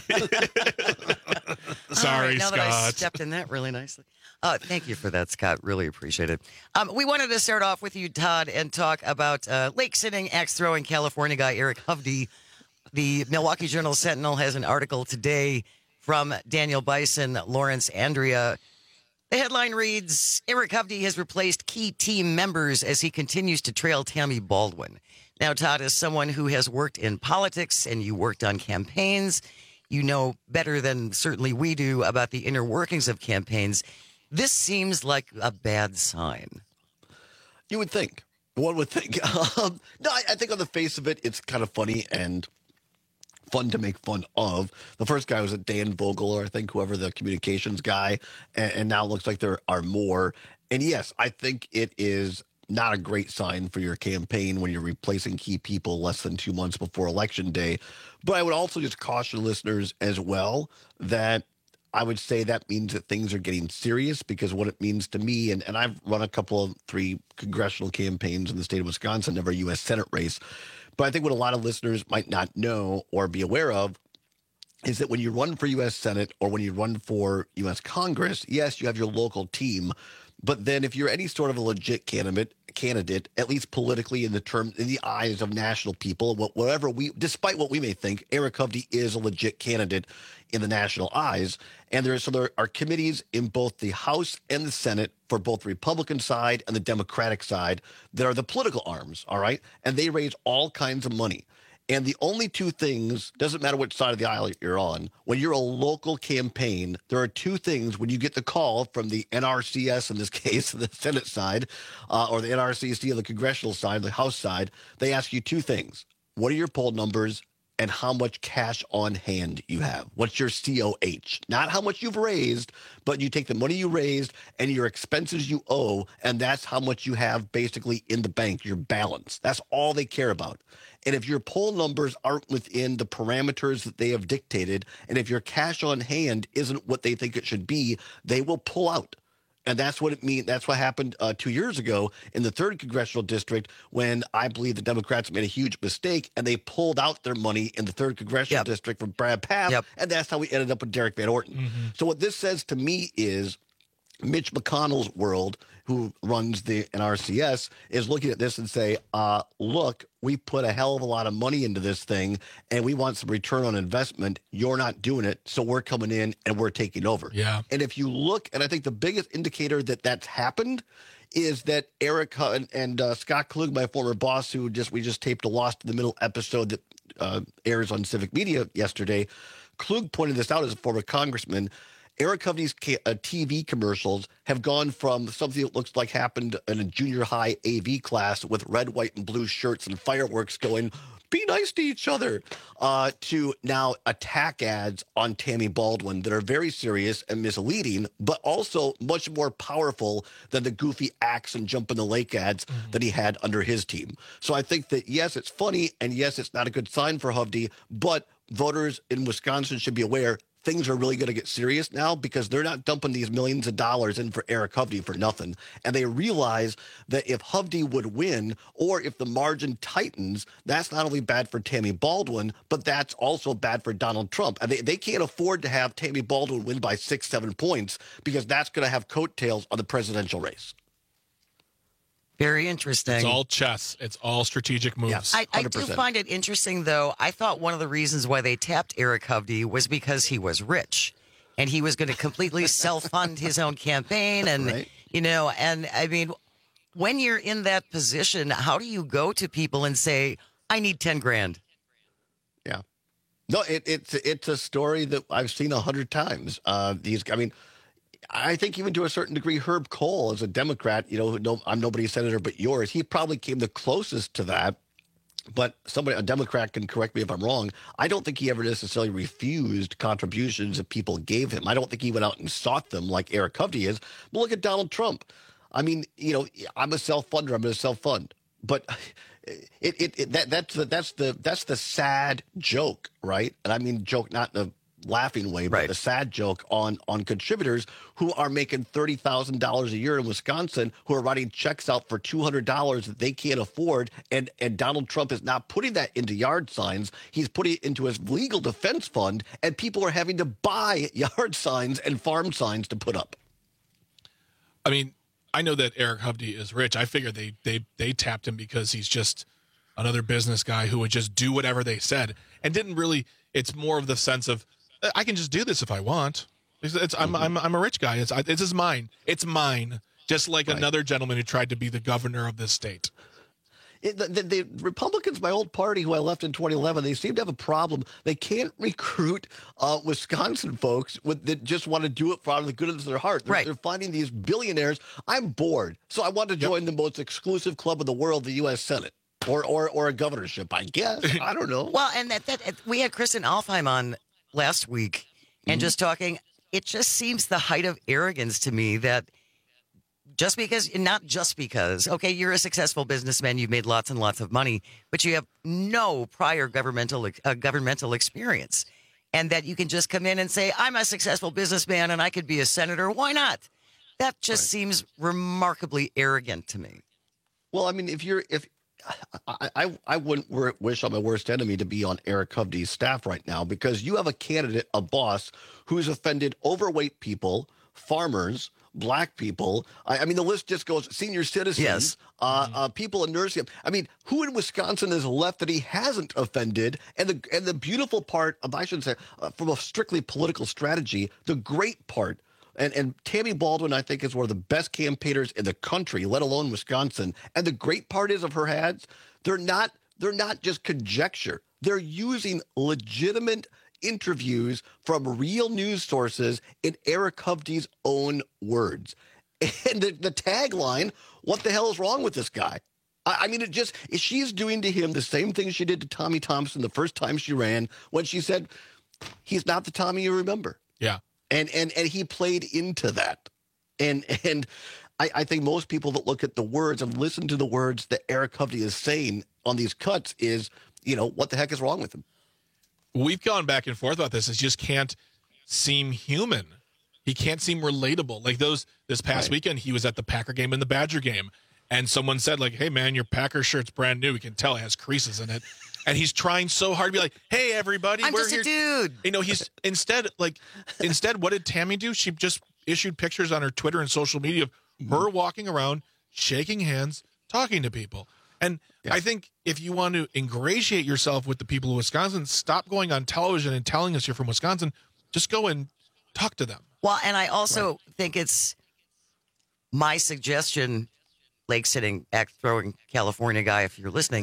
Sorry, now Scott. That I stepped in that really nicely. Thank you for that, Scott. Really appreciate it. We wanted to start off with you, Todd, and talk about lake-sitting, axe-throwing California guy Eric Hovde. The Milwaukee Journal-Sentinel has an article today from Daniel Bison, Lawrence Andrea. The headline reads, Eric Hovde has replaced key team members as he continues to trail Tammy Baldwin. Now, Todd, as someone who has worked in politics and you worked on campaigns, you know better than certainly we do about the inner workings of campaigns. This seems like a bad sign. You would think. One would think. No, I think on the face of it, it's kind of funny and fun to make fun of. The first guy was a Dan Vogel, or I think whoever the communications guy, and now it looks like there are more. And yes, I think it is not a great sign for your campaign when you're replacing key people less than 2 months before Election Day. But I would also just caution listeners as well that I would say that means that things are getting serious, because what it means to me, and I've run a couple of 3 congressional campaigns in the state of Wisconsin, never a U.S. Senate race. But I think what a lot of listeners might not know or be aware of is that when you run for U.S. Senate or when you run for U.S. Congress, yes, you have your local team, But then if you're any sort of a legit candidate, at least politically in the eyes of national people, despite what we may think, Eric Hovde is a legit candidate in the national eyes. And there are committees in both the House and the Senate for both the Republican side and the Democratic side that are the political arms, all right? And they raise all kinds of money. And the only two things, doesn't matter which side of the aisle you're on, when you're a local campaign, there are two things when you get the call from the NRCS, in this case, the Senate side, or the NRCC on the congressional side, the House side, they ask you two things. What are your poll numbers and how much cash on hand you have? What's your COH? Not how much you've raised, but you take the money you raised and your expenses you owe, and that's how much you have basically in the bank, your balance. That's all they care about. And if your poll numbers aren't within the parameters that they have dictated, and if your cash on hand isn't what they think it should be, they will pull out. And that's what it means. That's what happened 2 years ago in the 3rd Congressional District when I believe the Democrats made a huge mistake and they pulled out their money in the 3rd Congressional District from Brad Paff. And that's how we ended up with Derek Van Orton. So what this says to me is Mitch McConnell's world, who runs the NRCS, is looking at this and say, look, we put a hell of a lot of money into this thing and we want some return on investment. You're not doing it. So we're coming in and we're taking over. Yeah. And if you look, and I think the biggest indicator that that's happened is that Eric and Scott Klug, my former boss, we just taped a Lost in the Middle episode that airs on Civic Media yesterday. Klug pointed this out as a former congressman. Eric Hovde's TV commercials have gone from something that looks like happened in a junior high AV class with red, white, and blue shirts and fireworks going, be nice to each other, to now attack ads on Tammy Baldwin that are very serious and misleading, but also much more powerful than the goofy axe and jump in the lake ads that he had under his team. So I think that, yes, it's funny, and yes, it's not a good sign for Hovde, but voters in Wisconsin should be aware things are really going to get serious now because they're not dumping these millions of dollars in for Eric Hovde for nothing. And they realize that if Hovde would win or if the margin tightens, that's not only bad for Tammy Baldwin, but that's also bad for Donald Trump. And they can't afford to have Tammy Baldwin win by 6-7 points because that's going to have coattails on the presidential race. Very interesting. It's all chess. It's all strategic moves. Yes, I do find it interesting, though. I thought one of the reasons why they tapped Eric Hovde was because he was rich and he was going to completely self-fund his own campaign. And, and I mean, when you're in that position, how do you go to people and say, I need 10 grand? Yeah. No, it's a story that I've seen 100 times. I think even to a certain degree, Herb Kohl, as a Democrat, I'm nobody's senator but yours, he probably came the closest to that. But a Democrat can correct me if I'm wrong. I don't think he ever necessarily refused contributions that people gave him. I don't think he went out and sought them like Eric Hovde is. But look at Donald Trump. I mean, I'm a self-funder. I'm going to self-fund. But that's the sad joke, right? And I mean joke not in a laughing way, but the sad joke on contributors who are making $30,000 a year in Wisconsin, who are writing checks out for $200 that they can't afford, and Donald Trump is not putting that into yard signs. He's putting it into his legal defense fund, and people are having to buy yard signs and farm signs to put up. I mean, I know that Eric Hovde is rich. I figured they tapped him because he's just another business guy who would just do whatever they said and didn't really. It's more of the sense of, I can just do this if I want. I'm a rich guy. This is mine. It's mine. Just like another gentleman who tried to be the governor of this state. The Republicans, my old party, who I left in 2011, they seem to have a problem. They can't recruit Wisconsin folks that just want to do it out of the goodness of their heart. They're finding these billionaires. I'm bored, so I want to join the most exclusive club in the world, the U.S. Senate. Or a governorship, I guess. I don't know. Well, and we had Kristen Alfheim on last week, and just talking, it just seems the height of arrogance to me that not just because, okay, you're a successful businessman, you've made lots and lots of money, but you have no prior governmental experience, and that you can just come in and say, I'm a successful businessman and I could be a senator. Why not? That just seems remarkably arrogant to me. Well, I mean, I wouldn't wish on my worst enemy to be on Eric Hovde's staff right now, because you have a candidate, a boss, who's offended overweight people, farmers, black people. I mean, the list just goes. Senior citizens, people in nursing. I mean, who in Wisconsin is left that he hasn't offended? And the beautiful part of, I should say, from a strictly political strategy, the great part. And Tammy Baldwin, I think, is one of the best campaigners in the country, let alone Wisconsin. And the great part is of her ads, they're not just conjecture. They're using legitimate interviews from real news sources in Eric Hovde's own words. And the tagline, what the hell is wrong with this guy? I mean, she's doing to him the same thing she did to Tommy Thompson the first time she ran, when she said, he's not the Tommy you remember. Yeah. And he played into that. And I think most people that look at the words and listen to the words that Eric Hovde is saying on these cuts is, what the heck is wrong with him? We've gone back and forth about this. It just can't seem human. He can't seem relatable. Like this past weekend, he was at the Packer game and the Badger game. And someone said, like, hey, man, your Packer shirt's brand new. We can tell it has creases in it. And he's trying so hard to be like, hey, everybody, I'm we're just here. a dude. He's instead, what did Tammy do? She just issued pictures on her Twitter and social media of her walking around, shaking hands, talking to people. And I think if you want to ingratiate yourself with the people of Wisconsin, stop going on television and telling us you're from Wisconsin. Just go and talk to them. Well, and I also think it's my suggestion, lake-sitting, act-throwing California guy, if you're listening,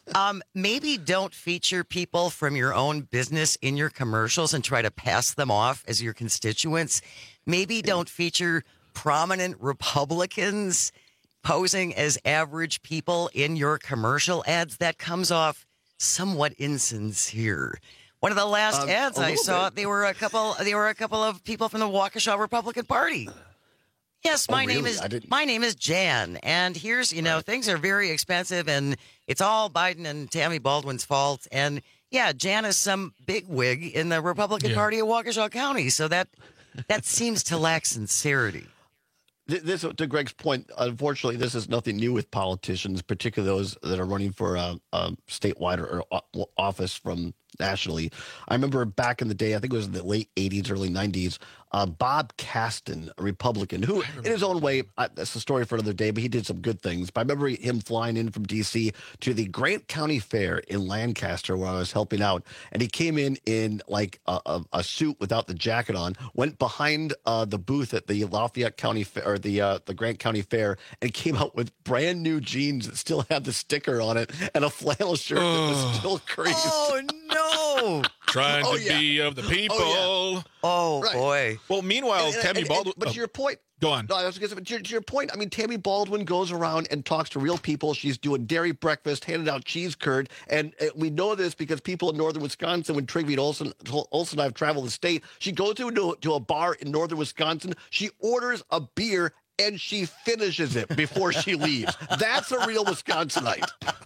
maybe don't feature people from your own business in your commercials and try to pass them off as your constituents. Maybe don't feature prominent Republicans posing as average people in your commercial ads. That comes off somewhat insincere. One of the last ads I saw, they were a couple of people from the Waukesha Republican Party. Yes, my name is Jan, and here's, things are very expensive, and it's all Biden and Tammy Baldwin's fault. And Jan is some bigwig in the Republican Party of Waukesha County, so that seems to lack sincerity. This, to Greg's point, unfortunately, this is nothing new with politicians, particularly those that are running for a statewide or office from nationally. I remember back in the day, I think it was in the late 80s, early 90s, Bob Caston, a Republican, who in his own way, that's a story for another day, but he did some good things. But I remember him flying in from D.C. to the Grant County Fair in Lancaster where I was helping out. And he came in like a suit without the jacket on, went behind the booth at the Lafayette County Fair, or the Grant County Fair, and came out with brand new jeans that still had the sticker on it and a flannel shirt that was still creased. Oh, no. Trying to be of the people. Oh, boy. Well, meanwhile, Tammy Baldwin. But to your point. Go on. No, I was going to say, to your point, I mean, Tammy Baldwin goes around and talks to real people. She's doing dairy breakfast, handing out cheese curd. And we know this because people in northern Wisconsin, when Trigvied Olson and I have traveled the state, she goes to a bar in northern Wisconsin. She orders a beer and she finishes it before she leaves. That's a real Wisconsinite.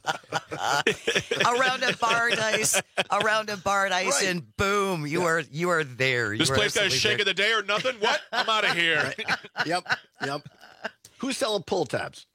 Around a bar dice, and boom, you are there. This place got a shake of the day or nothing? What? I'm out of here. Yep. Who's selling pull tabs?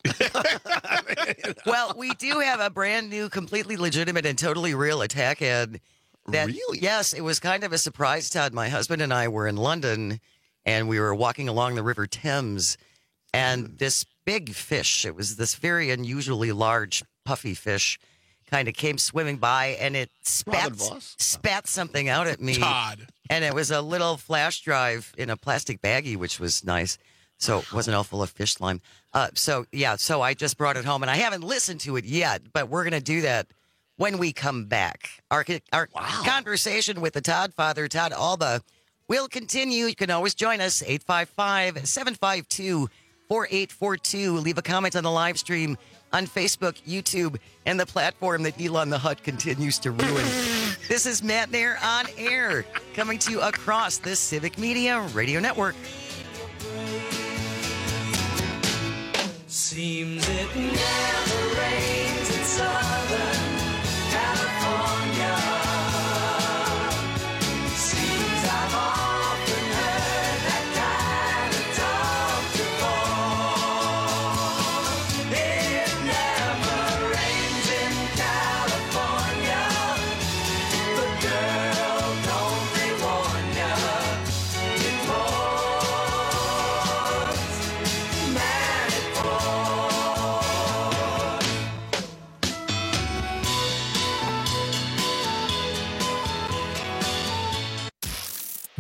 Well, we do have a brand new, completely legitimate and totally real attack ad. Really? Yes, it was kind of a surprise, Todd. My husband and I were in London, and we were walking along the River Thames, and this big fish, it was this very unusually large, puffy fish, kind of came swimming by, and it spat something out at me. Todd. And it was a little flash drive in a plastic baggie, which was nice. So it wasn't all full of fish slime. So I just brought it home, and I haven't listened to it yet, but we're going to do that when we come back. Our conversation with the Todd Father, Todd Alba, will continue. You can always join us, 855-752-4842. Leave a comment on the live stream on Facebook, YouTube, and the platform that Elon the Hut continues to ruin. This is Matt Nair on air, coming to you across the Civic Media Radio Network. Seems it never rains in Southern California. Seems I've often heard that kind of talk before. It never rains in California, but girl, don't they warn ya? It pours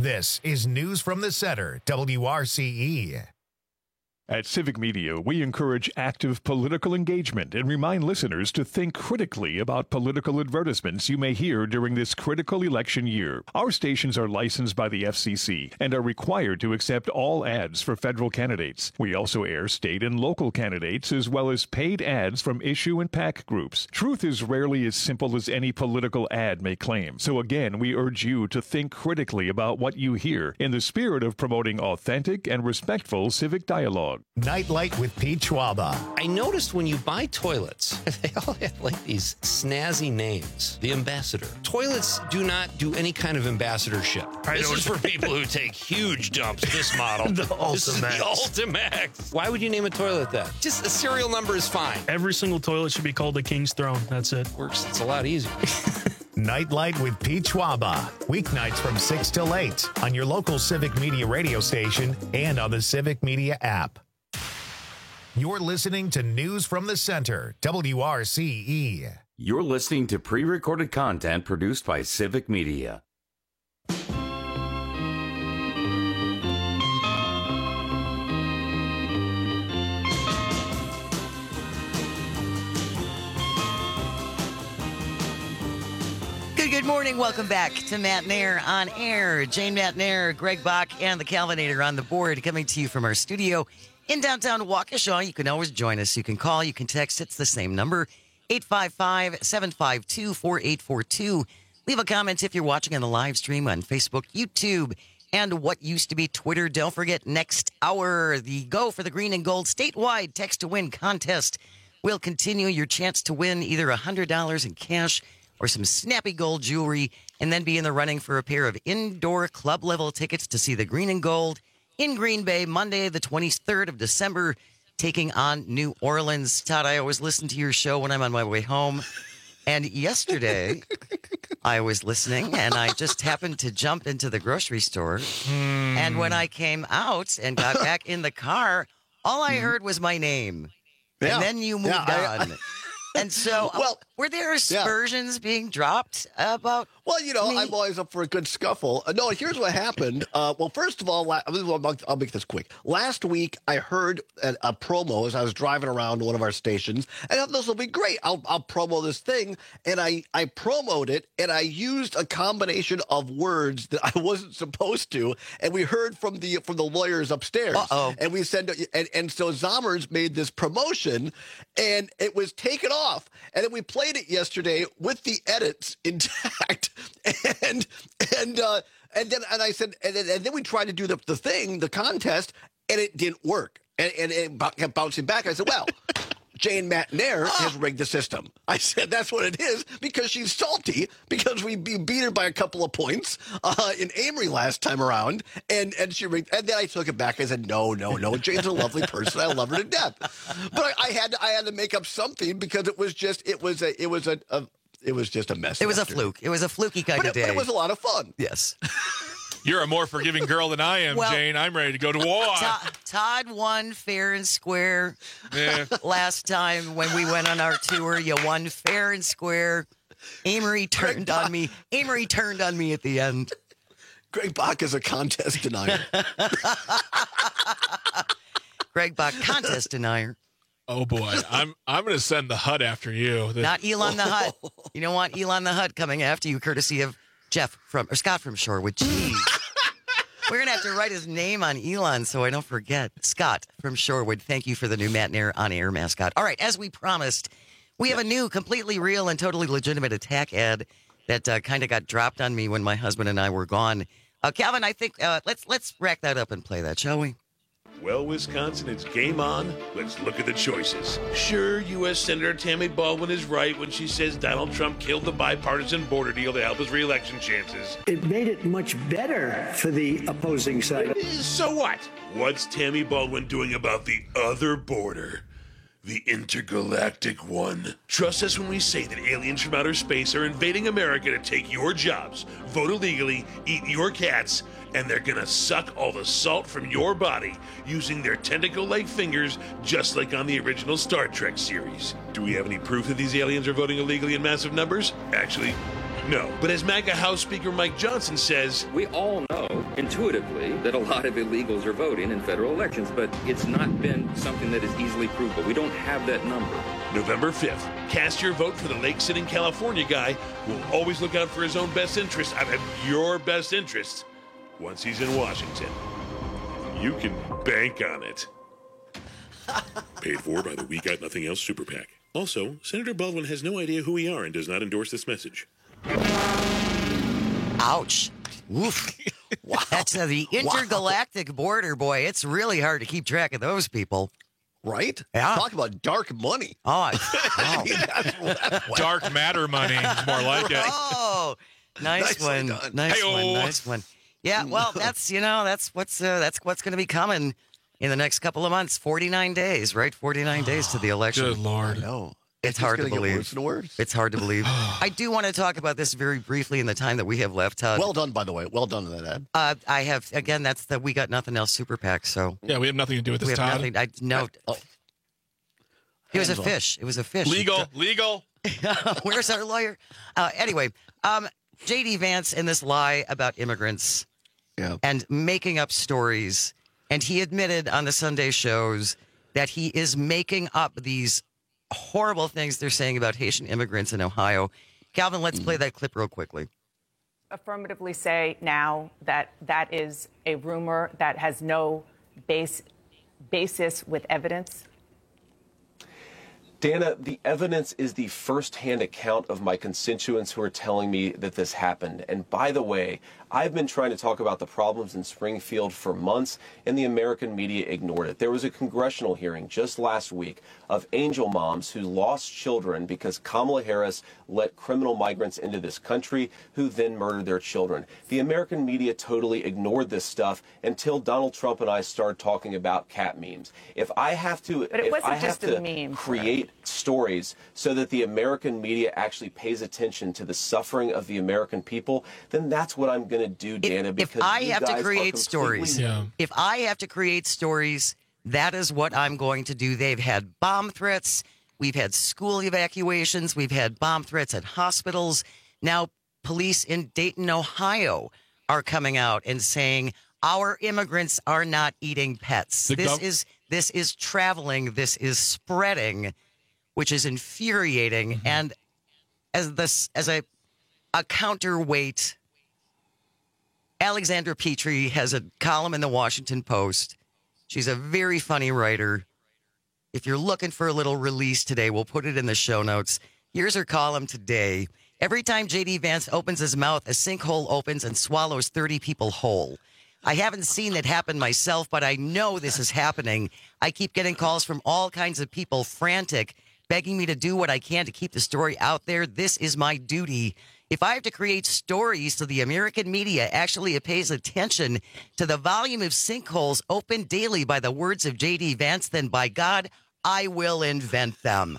This is News from the Center, WRCE. At Civic Media, we encourage active political engagement and remind listeners to think critically about political advertisements you may hear during this critical election year. Our stations are licensed by the FCC and are required to accept all ads for federal candidates. We also air state and local candidates as well as paid ads from issue and PAC groups. Truth is rarely as simple as any political ad may claim. So again, we urge you to think critically about what you hear in the spirit of promoting authentic and respectful civic dialogue. Nightlight with Pete Schwaba. I noticed when you buy toilets, they all have like these snazzy names. The Ambassador. Toilets do not do any kind of ambassadorship. This is for people who take huge dumps. This model. The This is the Ultimax. Why would you name a toilet that? Just a serial number is fine. Every single toilet should be called the King's Throne. That's it. Works. It's a lot easier. Nightlight with Pete Schwaba. Weeknights from 6 till 8 on your local Civic Media radio station and on the Civic Media app. You're listening to News from the Center, WRCE. You're listening to pre-recorded content produced by Civic Media. Good morning. Welcome back to Matt Nair on air. Jane Matt Nair, Greg Bach, and the Calvinator on the board, coming to you from our studio in downtown Waukesha. You can always join us. You can call, you can text. It's the same number, 855-752-4842. Leave a comment if you're watching on the live stream on Facebook, YouTube, and what used to be Twitter. Don't forget, next hour, the Go for the Green and Gold statewide text to win contest will continue. Your chance to win either $100 in cash or some snappy gold jewelry, and then be in the running for a pair of indoor club level tickets to see the Green and Gold in Green Bay, Monday, the 23rd of December, taking on New Orleans. Todd, I always listen to your show when I'm on my way home. And yesterday, I was listening, and I just happened to jump into the grocery store. And when I came out and got back in the car, all I heard was my name. Yeah. And then you moved on. And so, were there aspersions being dropped about? Well, you know, I'm always up for a good scuffle. No, here's what happened. Well, first of all, I'll make this quick. Last week, I heard a promo as I was driving around to one of our stations, and I thought this will be great. I'll promo this thing, and I promoted it, and I used a combination of words that I wasn't supposed to, and we heard from the lawyers upstairs. And we said, and so Zommers made this promotion, and it was taken off, and then we played it yesterday with the edits intact. And then I said, and then we tried to do the thing, the contest, and it didn't work. And it kept bouncing back. I said, well, Jane Matt Nair has rigged the system. I said, that's what it is, because she's salty, because we beat her by a couple of points in Amory last time around, and she rigged. And then I took it back. I said, no, Jane's a lovely person. I love her to death. But I had to make up something, because it was just a mess. It was a fluke. It was a fluky kind of day. But it was a lot of fun. Yes. You're a more forgiving girl than I am, Jane. I'm ready to go to war. Todd won fair and square. Last time when we went on our tour, you won fair and square. Amory turned on me. Amory turned on me at the end. Greg Bach is a contest denier. Greg Bach, contest denier. Oh boy, I'm going to send the HUD after you. Not Elon the HUD. You don't want Elon the HUD coming after you, courtesy of Scott from Shorewood. Jeez. We're going to have to write his name on Elon so I don't forget. Scott from Shorewood, thank you for the new Matt Nair on-air mascot. All right, as we promised, we have a new, completely real and totally legitimate attack ad that kind of got dropped on me when my husband and I were gone. Calvin, I think let's rack that up and play that, shall we? Well, Wisconsin, it's game on. Let's look at the choices. Sure, U.S. Senator Tammy Baldwin is right when she says Donald Trump killed the bipartisan border deal to help his re-election chances. It made it much better for the opposing side. So what? What's Tammy Baldwin doing about the other border? The intergalactic one. Trust us when we say that aliens from outer space are invading America to take your jobs, vote illegally, eat your cats, and they're gonna suck all the salt from your body using their tentacle-like fingers, just like on the original Star Trek series. Do we have any proof that these aliens are voting illegally in massive numbers? Actually, No, but as MAGA House Speaker Mike Johnson says, we all know intuitively that a lot of illegals are voting in federal elections, but it's not been something that is easily provable. We don't have that number. November 5th, cast your vote for the lake-sitting California guy who will always look out for his own best interests. I mean, your best interests. Once he's in Washington, you can bank on it. Paid for by the We Got Nothing Else Super PAC. Also, Senator Baldwin has no idea who we are and does not endorse this message. Ouch. Woof. Wow. That's the intergalactic border, boy. It's really hard to keep track of those people. Right? Yeah. Talk about dark money. Oh, Dark matter money is more like it. Oh, nice one. done. Nice one. Yeah, well, that's what's going to be coming in the next couple of months. 49 days, right? 49 days to the election. Good Lord. No. It's hard to believe. Worse and worse. It's hard to believe. I do want to talk about this very briefly in the time that we have left, Todd. Well done, by the way. Well done on that ad. I have, again, that's the We Got Nothing Else Super PAC, so. Yeah, we have nothing to do with this, We have Todd. nothing. No. Oh. It was a Hands on. fish. It was a fish. Legal. Where's our lawyer? Anyway, J.D. Vance and this lie about immigrants and making up stories. And he admitted on the Sunday shows that he is making up these horrible things they're saying about Haitian immigrants in Ohio. Calvin, let's play that clip real quickly. Affirmatively say now that that is a rumor that has no basis with evidence? Dana, the evidence is the first-hand account of my constituents who are telling me that this happened. And by the way, I've been trying to talk about the problems in Springfield for months, and the American media ignored it. There was a congressional hearing just last week of angel moms who lost children because Kamala Harris let criminal migrants into this country who then murdered their children. The American media totally ignored this stuff until Donald Trump and I started talking about cat memes. If I have to, But it wasn't just a meme, create stories so that the American media actually pays attention to the suffering of the American people, then that's what I'm going to do, Dana. Because If I you have to guys are create completely- stories, if I have to create stories, that is what I'm going to do. They've had bomb threats. We've had school evacuations. We've had bomb threats at hospitals. Now, police in Dayton, Ohio are coming out and saying our immigrants are not eating pets. This is traveling. This is spreading, which is infuriating. And as a counterweight, Alexandra Petrie has a column in the Washington Post. She's a very funny writer. If you're looking for a little release today, we'll put it in the show notes. Here's her column today. Every time J.D. Vance opens his mouth, a sinkhole opens and swallows 30 people whole. I haven't seen that happen myself, but I know this is happening. I keep getting calls from all kinds of people, frantic, begging me to do what I can to keep the story out there. This is my duty. If I have to create stories so the American media actually pays attention to the volume of sinkholes opened daily by the words of J.D. Vance, then by God, I will invent them.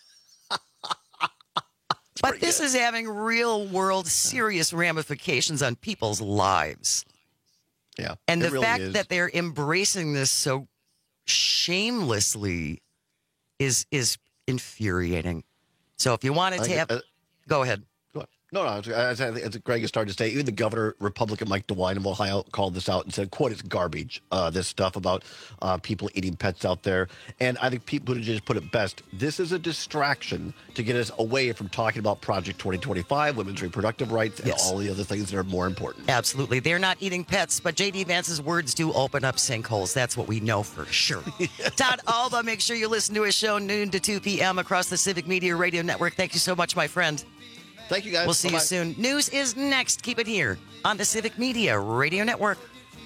But this is having real world serious ramifications on people's lives. Yeah. And the really fact is. that they're embracing this so shamelessly is infuriating. So if you wanted to have... Go ahead. No, as Greg has started to say, even the governor, Republican Mike DeWine of Ohio, called this out and said, quote, it's garbage, this stuff about people eating pets out there. And I think Pete Buttigieg put it best. This is a distraction to get us away from talking about Project 2025, women's reproductive rights, and all the other things that are more important. Absolutely. They're not eating pets, but J.D. Vance's words do open up sinkholes. That's what we know for sure. Todd Alba, make sure you listen to his show noon to 2 p.m. across the Civic Media Radio Network. Thank you so much, my friend. Thank you, guys. We'll see Bye-bye. you soon. News is next. Keep it here on the Civic Media Radio Network.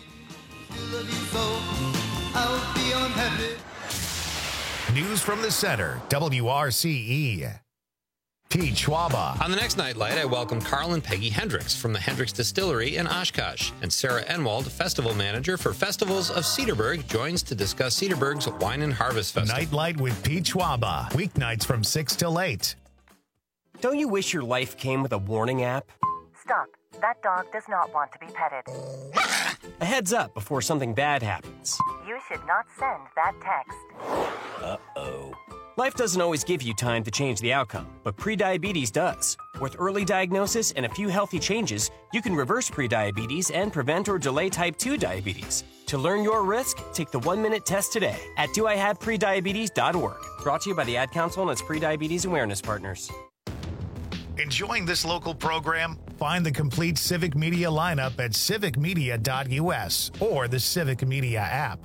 News from the center, WRCE. Pete Schwaba. On the next Nightlight, I welcome Carl and Peggy Hendricks from the Hendricks Distillery in Oshkosh. And Sarah Enwald, festival manager for Festivals of Cedarburg, joins to discuss Cedarburg's Wine and Harvest Festival. Nightlight with Pete Schwaba. Weeknights from 6 till 8. Don't you wish your life came with a warning app? Stop. That dog does not want to be petted. A heads up before something bad happens. You should not send that text. Uh-oh. Life doesn't always give you time to change the outcome, but prediabetes does. With early diagnosis and a few healthy changes, you can reverse prediabetes and prevent or delay type 2 diabetes. To learn your risk, take the 1-minute test today at doihaveprediabetes.org. Brought to you by the Ad Council and its prediabetes awareness partners. Enjoying this local program? Find the complete Civic Media lineup at civicmedia.us or the Civic Media app.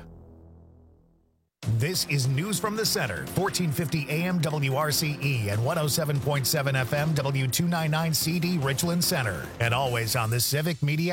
This is News from the Center, 1450 AM WRCE and 107.7 FM W299CD Richland Center, and always on the Civic Media